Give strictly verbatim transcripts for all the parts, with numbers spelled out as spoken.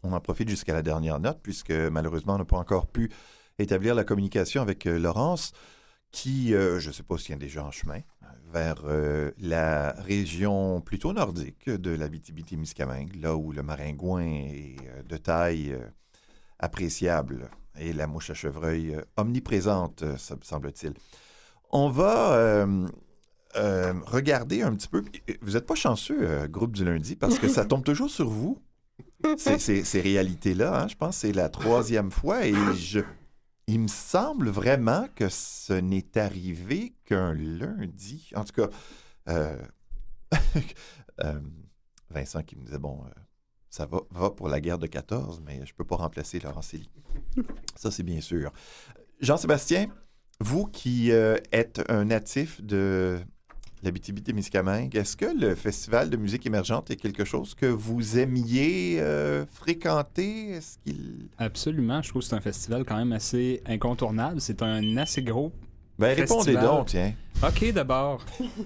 on en profite jusqu'à la dernière note, puisque malheureusement, on n'a pas encore pu établir la communication avec euh, Laurence, qui, euh, je ne sais pas s'il y a déjà en chemin, vers euh, la région plutôt nordique de l'Abitibi-Témiscamingue, là où le maringouin est euh, de taille euh, appréciable et la mouche à chevreuil euh, omniprésente, euh, semble-t-il. On va euh, euh, regarder un petit peu. Vous n'êtes pas chanceux, euh, groupe du lundi, parce que ça tombe toujours sur vous, ces, ces, ces réalités-là. Hein? Je pense que c'est la troisième fois et je Il me semble vraiment que ce n'est arrivé qu'un lundi. En tout cas, euh, euh, Vincent qui me disait, bon, euh, ça va, va pour la guerre de quatorze, mais je ne peux pas remplacer Laurent Célie. Ça, c'est bien sûr. Jean-Sébastien, vous qui euh, êtes un natif de l'Abitibi-Témiscamingue, est-ce que le Festival de musique émergente est quelque chose que vous aimiez euh, fréquenter? Est-ce qu'il... Absolument. Je trouve que c'est un festival quand même assez incontournable. C'est un assez gros Ben, festival. répondez donc, tiens. OK, d'abord.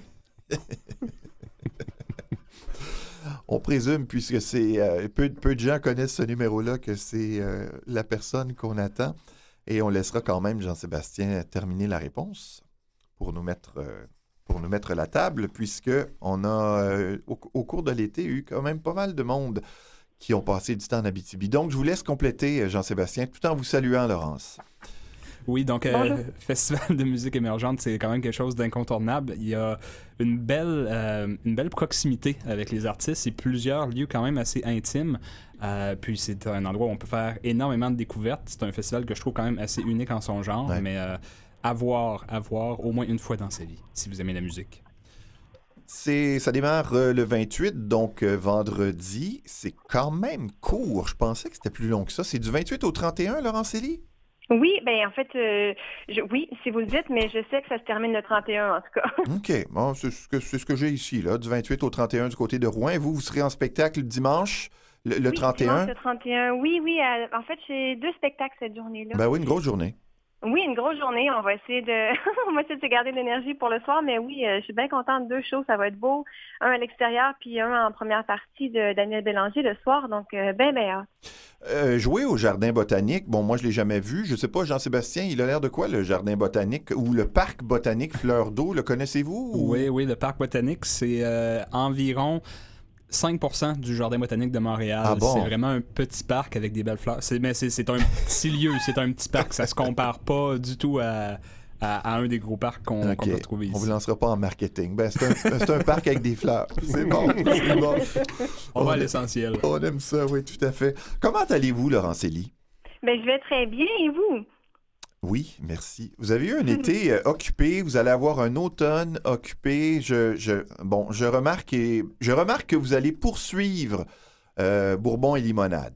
On présume, puisque c'est euh, peu, peu de gens connaissent ce numéro-là, que c'est euh, la personne qu'on attend. Et on laissera quand même Jean-Sébastien terminer la réponse pour nous mettre... Euh, pour nous mettre la table, puisqu'on a, euh, au, au cours de l'été, eu quand même pas mal de monde qui ont passé du temps en Abitibi. Donc, je vous laisse compléter, Jean-Sébastien, tout en vous saluant, Laurence. Oui, donc, euh, Festival de musique émergente, c'est quand même quelque chose d'incontournable. Il y a une belle, euh, une belle proximité avec les artistes et plusieurs lieux quand même assez intimes. Euh, puis c'est un endroit où on peut faire énormément de découvertes. C'est un festival que je trouve quand même assez unique en son genre, ouais. mais... Euh, À voir, à voir au moins une fois dans sa vie, si vous aimez la musique. C'est, ça démarre euh, le vingt-huit, donc euh, vendredi. C'est quand même court. Je pensais que c'était plus long que ça. C'est du vingt-huit au trente et un, Laurent Célie? Oui, bien en fait, euh, je, oui, si vous le dites, mais je sais que ça se termine le trente et un en tout cas. OK. Bon, c'est ce que, c'est ce que j'ai ici, là, du vingt-huit au trente et un du côté de Rouen. Et vous, vous serez en spectacle dimanche, le, le oui, trente et un? Dimanche le trente et un, oui, oui. À, en fait, j'ai deux spectacles cette journée-là. Ben oui, une grosse journée. Oui, une grosse journée. On va essayer de on va essayer de se garder de l'énergie pour le soir, mais oui, euh, je suis bien contente. Deux shows, ça va être beau. Un à l'extérieur, puis un en première partie de Daniel Bélanger le soir, donc euh, bien, bien hâte. Euh, jouer au Jardin botanique, bon, moi, je ne l'ai jamais vu. Je ne sais pas, Jean-Sébastien, il a l'air de quoi, le Jardin botanique ou le Parc botanique Fleur d'eau? Le connaissez-vous? Ou... Oui, oui, le Parc botanique, c'est euh, environ... cinq pour cent du Jardin botanique de Montréal. Ah bon? C'est vraiment un petit parc avec des belles fleurs. C'est, mais c'est, c'est un petit lieu, c'est un petit parc. Ça se compare pas du tout à, à, à un des gros parcs qu'on, okay. qu'on peut trouver ici. On vous lancera pas en marketing. Ben, c'est, un, c'est un parc avec des fleurs. C'est bon, c'est bon. On, on va à aime, l'essentiel. On aime ça, oui, tout à fait. Comment allez-vous, Laurent Célie? Ben, je vais très bien, et vous? Oui, merci. Vous avez eu un été euh, occupé, vous allez avoir un automne occupé. Je, je, bon, je remarque, et, je remarque que vous allez poursuivre euh, Bourbon et Limonade.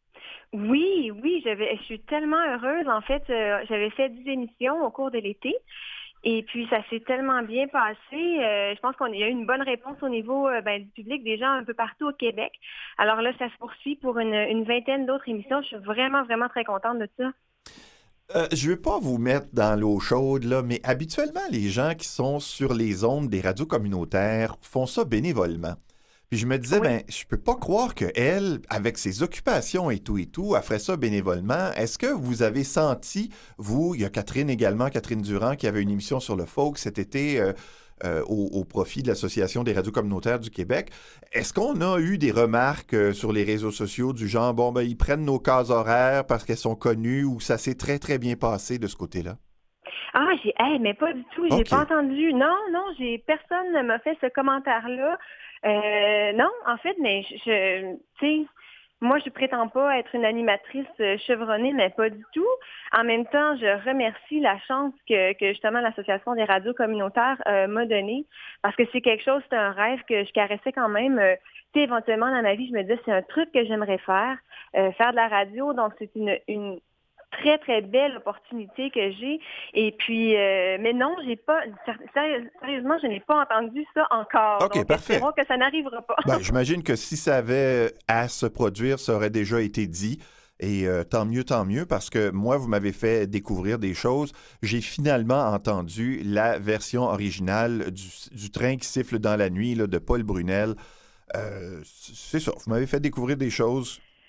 Oui, oui, j'avais, je suis tellement heureuse. En fait, euh, j'avais fait dix émissions au cours de l'été. Et puis, ça s'est tellement bien passé. Euh, je pense qu'on y a eu une bonne réponse au niveau euh, ben, du public, des gens un peu partout au Québec. Alors là, ça se poursuit pour une, une vingtaine d'autres émissions. Je suis vraiment, vraiment très contente de ça. Euh, je ne veux pas vous mettre dans l'eau chaude, là, mais habituellement, les gens qui sont sur les ondes des radios communautaires font ça bénévolement. Puis je me disais, oui. ben, je peux pas croire qu'elle, avec ses occupations et tout et tout, elle ferait ça bénévolement. Est-ce que vous avez senti, vous, il y a Catherine également, Catherine Durand, qui avait une émission sur le folk cet été euh, euh, au, au profit de l'Association des radios communautaires du Québec. Est-ce qu'on a eu des remarques euh, sur les réseaux sociaux du genre, bon, ben, ils prennent nos cases horaires parce qu'elles sont connues ou ça s'est très, très bien passé de ce côté-là? Ah, j'ai, hey, mais pas du tout, j'ai okay. pas entendu. Non, non, j'ai, personne ne m'a fait ce commentaire-là. Euh, non, en fait, mais je, je tu sais, moi, je prétends pas être une animatrice chevronnée, mais pas du tout. En même temps, je remercie la chance que, que justement l'Association des radios communautaires euh, m'a donnée, parce que c'est quelque chose, c'est un rêve que je caressais quand même. Euh, tu sais, éventuellement dans ma vie, je me disais, c'est un truc que j'aimerais faire, euh, faire de la radio, donc c'est une, une très, très belle opportunité que j'ai. Et puis, euh, mais non, j'ai pas, sérieusement, je n'ai pas entendu ça encore. OK, donc, parfait. espérons que ça n'arrivera pas. Ben, j'imagine que si ça avait à se produire, ça aurait déjà été dit. Et euh, tant mieux, tant mieux, parce que moi, vous m'avez fait découvrir des choses. J'ai finalement entendu la version originale du, du Train qui siffle dans la nuit là, de Paul Brunel. Euh, c'est ça, vous m'avez fait découvrir des choses.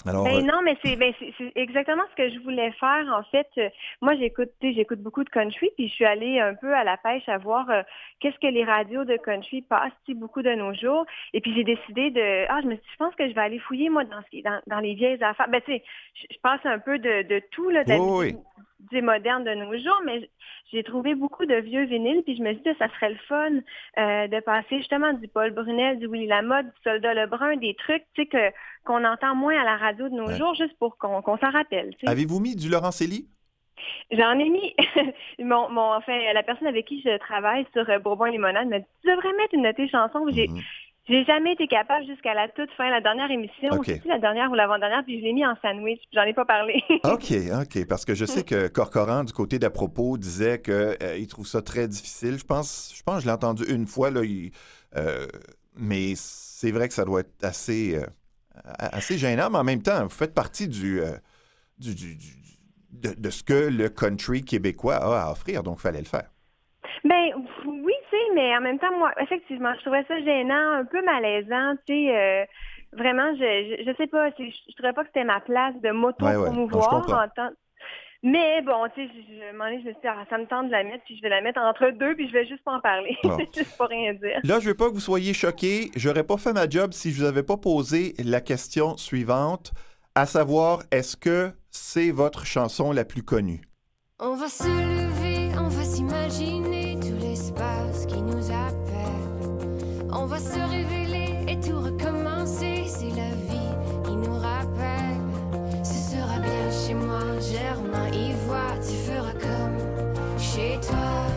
Alors, ben euh... non, mais c'est, ben c'est, c'est exactement ce que je voulais faire. En fait, euh, moi, j'écoute, tu sais, j'écoute beaucoup de country, puis je suis allée un peu à la pêche à voir euh, qu'est-ce que les radios de country passent, tu sais, beaucoup de nos jours. Et puis j'ai décidé de, ah, je me suis dit, je pense que je vais aller fouiller moi dans ce, dans, dans les vieilles affaires. Ben tu sais, je, je passe un peu de, de tout là, de la oui, musique oui. du moderne de nos jours, mais j'ai trouvé beaucoup de vieux vinyles, puis je me suis dit que ça serait le fun euh, de passer justement du Paul Brunel, du Willy Lamotte, du Soldat Lebrun, des trucs, tu sais, que qu'on entend moins à la radio de nos Ouais. jours, juste pour qu'on, qu'on s'en rappelle. Tu sais. Avez-vous mis du Laurent Célie? J'en ai mis. mon, mon, enfin, la personne avec qui je travaille sur euh, Bourbon et Limonade m'a dit, tu devrais mettre une de tes chansons. J'ai, Mm-hmm. j'ai jamais été capable jusqu'à la toute fin, la dernière émission, Okay. aussi la dernière ou l'avant-dernière, puis je l'ai mis en sandwich, puis j'en ai pas parlé. OK, OK, parce que je sais que Corcoran, du côté d'à propos, disait qu'il euh, trouve ça très difficile. Je pense, je pense que je l'ai entendu une fois, là, il, euh, mais c'est vrai que ça doit être assez, euh, assez gênant, mais en même temps, vous faites partie du, euh, du, du, du de, de ce que le country québécois a à offrir, donc il fallait le faire. Ben oui, tu sais, mais en même temps, moi, effectivement, je trouvais ça gênant, un peu malaisant, tu sais. Euh, vraiment, je, je, je sais pas, je, je trouvais pas que c'était ma place de m'auto-promouvoir ouais, ouais. en temps. Mais bon, tu sais, je, je, je, je me suis dit, ah, ça me tente de la mettre, puis je vais la mettre entre deux, puis je vais juste pas en parler. Bon. Juste pas rien dire. Là, je veux pas que vous soyez choqués. J'aurais pas fait ma job si je vous avais pas posé la question suivante, à savoir, est-ce que c'est votre chanson la plus connue? On va se lever, on va s'imaginer tout l'espace qui nous appelle. On va se révéler et tout recommencer, c'est la vie qui nous rappelle. Ce sera bien chez moi, Germain, Ivoire, tu feras comme chez toi.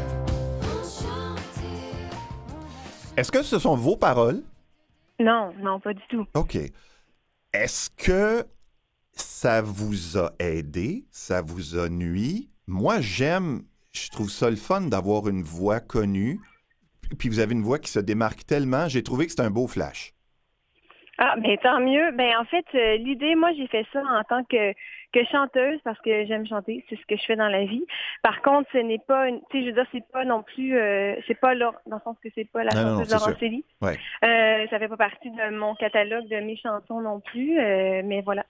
Enchanté. Est-ce que ce sont vos paroles? Non, non, pas du tout. OK. Est-ce que ça vous a aidé? Ça vous a nui? Moi, j'aime, je trouve ça le fun d'avoir une voix connue. Puis vous avez une voix qui se démarque tellement. J'ai trouvé que c'était un beau flash. Ah, ben tant mieux. Ben en fait, euh, l'idée, moi, j'ai fait ça en tant que que chanteuse parce que j'aime chanter, c'est ce que je fais dans la vie. Par contre, ce n'est pas, une, tu sais, je veux dire, c'est pas non plus, euh, c'est pas là, dans le sens que c'est pas la chanteuse Laurent Célie. Ouais. Euh, ça fait pas partie de mon catalogue de mes chansons non plus, euh, mais voilà.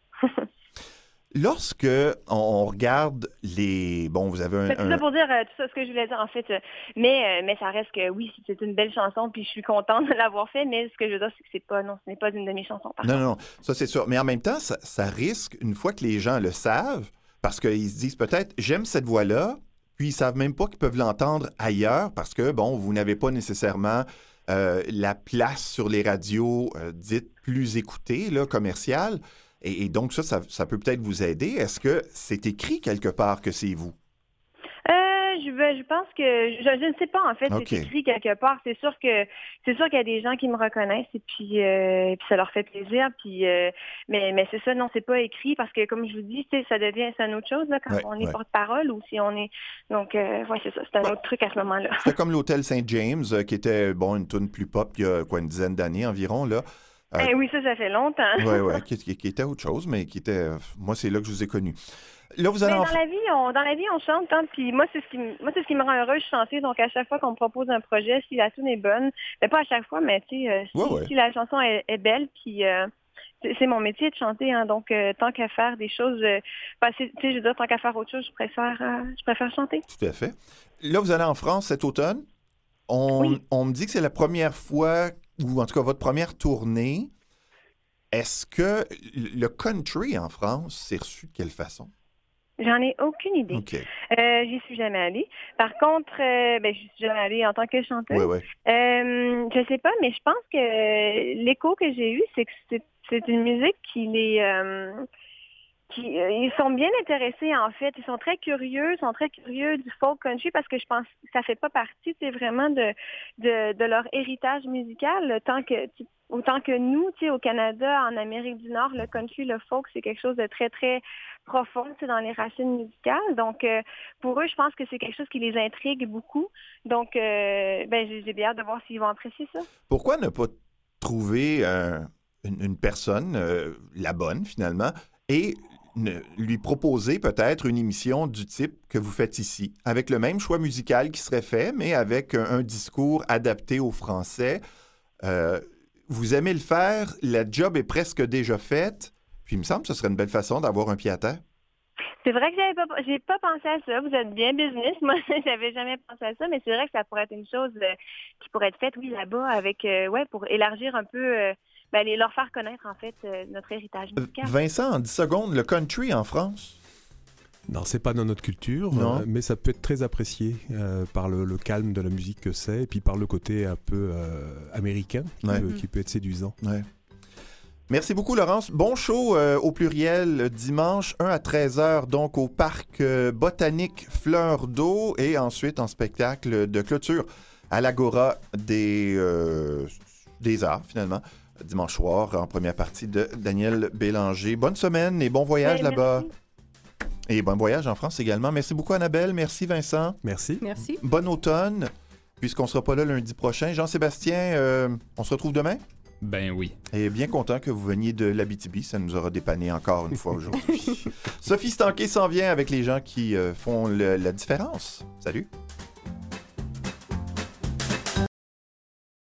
Lorsque on regarde les... Bon, vous avez un... C'est tout un... ça pour dire euh, tout ça, ce que je voulais dire, en fait. Euh, mais, euh, mais ça reste que, oui, c'est une belle chanson, puis je suis contente de l'avoir fait, mais ce que je veux dire, c'est que c'est pas, non, ce n'est pas une de mes chansons. Par non, contre. non, ça c'est sûr. Mais en même temps, ça, ça risque, une fois que les gens le savent, parce qu'ils se disent peut-être, j'aime cette voix-là, puis ils savent même pas qu'ils peuvent l'entendre ailleurs, parce que, bon, vous n'avez pas nécessairement euh, la place sur les radios euh, dites plus écoutées, là, commerciales. Et, et donc, ça, ça, ça peut peut-être vous aider. Est-ce que c'est écrit quelque part que c'est vous? Euh, je, je pense que je, je ne sais pas en fait, okay. C'est écrit quelque part. C'est sûr que c'est sûr qu'il y a des gens qui me reconnaissent et puis, euh, et puis ça leur fait plaisir. Puis euh, mais mais c'est ça, non, c'est pas écrit parce que comme je vous dis, ça devient c'est une autre chose là quand ouais, on est ouais. porte-parole ou si on est donc euh, ouais c'est ça, c'est un bah, autre truc à ce moment-là. C'est comme l'hôtel Saint-James euh, qui était bon une toune plus pop il y a quoi une dizaine d'années environ là. Euh, eh oui, ça, ça fait longtemps. Oui, oui, qui, qui, qui était autre chose, mais qui était... Moi, c'est là que je vous ai connu. Là, vous allez mais en... dans la vie, on, dans la vie, on chante, hein, puis moi, c'est ce qui, moi, c'est ce qui me rend heureuse, chanter. Donc, à chaque fois qu'on me propose un projet, si la tune est bonne, ben, pas à chaque fois, mais tu sais, euh, si, ouais, ouais. si la chanson est, est belle, puis euh, c'est, c'est mon métier de chanter, hein, donc euh, tant qu'à faire des choses, euh, ben, tu sais, je veux dire, tant qu'à faire autre chose, je préfère, euh, je préfère chanter. Tout à fait. Là, vous allez en France cet automne. On, oui. on me dit que c'est la première fois, ou en tout cas votre première tournée. Est-ce que le country en France s'est reçu de quelle façon? J'en ai aucune idée. Okay. Euh, j'y suis jamais allée. Par contre, euh, ben, j'y suis jamais allée en tant que chanteuse. Oui, oui. Euh, je sais pas, mais je pense que l'écho que j'ai eu, c'est que c'est, c'est une musique qui les... Euh, Qui, euh, ils sont bien intéressés, en fait. Ils sont très curieux, ils sont très curieux du folk country parce que je pense que ça fait pas partie, c'est vraiment de, de, de leur héritage musical. Tant que, autant que nous, tu sais, au Canada, en Amérique du Nord, le country, le folk, c'est quelque chose de très, très profond, tu sais, dans les racines musicales. Donc, euh, pour eux, je pense que c'est quelque chose qui les intrigue beaucoup. Donc, euh, ben, j'ai, j'ai bien hâte de voir s'ils vont apprécier ça. Pourquoi ne pas trouver euh, une, une personne, euh, la bonne, finalement, et ne, lui proposer peut-être une émission du type que vous faites ici, avec le même choix musical qui serait fait, mais avec un, un discours adapté au français. Euh, vous aimez le faire, la job est presque déjà faite, Puis il me semble que ce serait une belle façon d'avoir un pied à terre. C'est vrai que j'avais pas, j'ai pas pensé à ça. Vous êtes bien business. Moi, j'avais jamais pensé à ça, mais c'est vrai que ça pourrait être une chose euh, qui pourrait être faite, oui, là-bas, avec, euh, ouais, pour élargir un peu, euh, ben, les, leur faire connaître, en fait, euh, notre héritage musical. Vincent, en dix secondes, le country en France? Non, c'est pas dans notre culture, euh, mais ça peut être très apprécié euh, par le, le calme de la musique que c'est, et puis par le côté un peu euh, américain qui, ouais. peut, qui peut être séduisant. Ouais. Merci beaucoup, Laurence. Bon show euh, au pluriel dimanche, un à treize heures, donc au parc euh, botanique Fleur d'eau, et ensuite en spectacle de clôture à l'Agora des, euh, des Arts, finalement, dimanche soir, en première partie de Daniel Bélanger. Bonne semaine et bon voyage ouais, là-bas. Et bon voyage en France également. Merci beaucoup, Annabelle. Merci, Vincent. Merci. Merci. Bon automne, puisqu'on ne sera pas là lundi prochain. Jean-Sébastien, euh, on se retrouve demain? Ben oui. Et bien content que vous veniez de l'Abitibi. Ça nous aura dépanné encore une fois aujourd'hui. Sophie Stanquet s'en vient avec les gens qui euh, font le, la différence. Salut!